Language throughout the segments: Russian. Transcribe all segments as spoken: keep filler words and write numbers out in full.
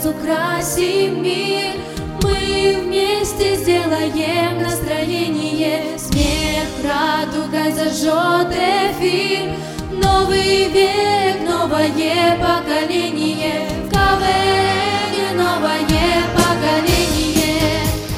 разукрасим мир. Мы вместе сделаем настроение, смех радугой зажжет эфир. Новый век, новое поколение, в КВНе новое поколение.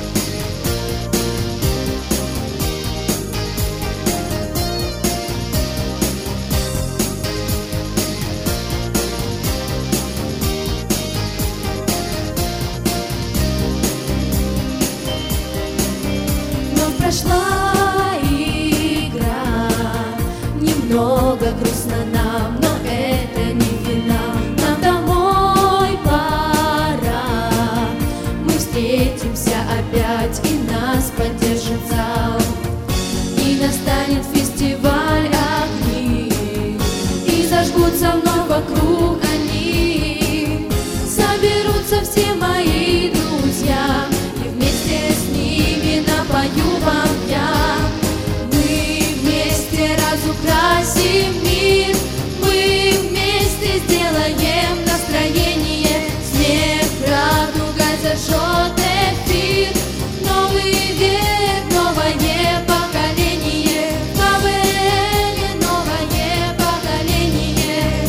Но прошла игра, немного грустно нам, но это не вина. Нам домой пора, мы встретимся опять, и нас поддержит зал. И настанет фестиваль огни, и зажгутся вновь вокруг они. Соберутся все мои друзья, и вместе с ними напою вам я. Мы вместе разукрасим мир, мы вместе сделаем настроение, смех радугой зажжет эфир. Новый век, новое поколение, в КВНе новое поколение.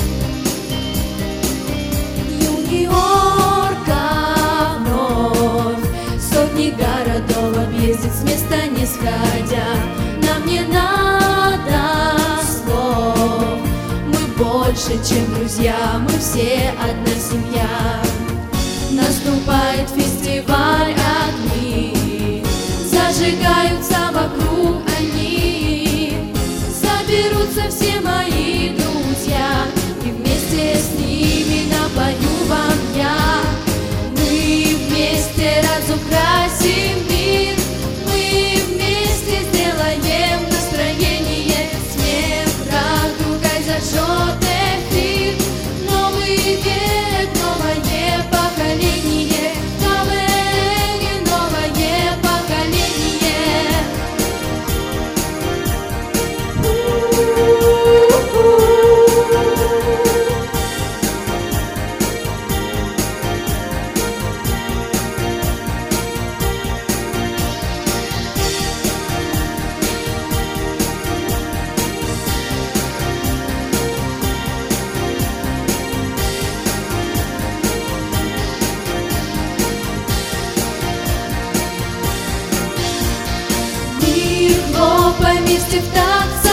Нью-Йорка вновь сотни городов объездит с места не сходя. Нам не надо слов, мы больше, чем друзья, мы все одна семья. Наступает фестиваль огни, зажигаются вокруг они. Соберутся все мои друзья, и вместе с ними напою вам я. Мы вместе разукрасим мир, мы вместе сделаем настроение, смех радугой зажжет эфир. Новый век, новое поколение, в КВНе новое поколение. Мир хлопай вместе в такт.